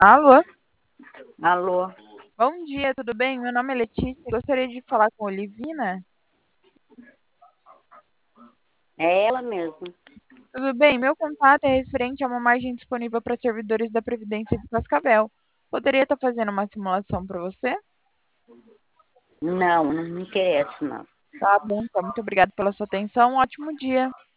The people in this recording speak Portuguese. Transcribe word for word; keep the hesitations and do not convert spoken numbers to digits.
Alô? Alô? Bom dia, tudo bem? Meu nome é Letícia. Gostaria de falar com a Olivina. É ela mesma. Tudo bem? Meu contato é referente a uma margem disponível para servidores da Previdência de Cascavel. Poderia estar fazendo uma simulação para você? Não, não me interessa, não. Tá bom, então. Muito obrigada pela sua atenção. Um ótimo dia.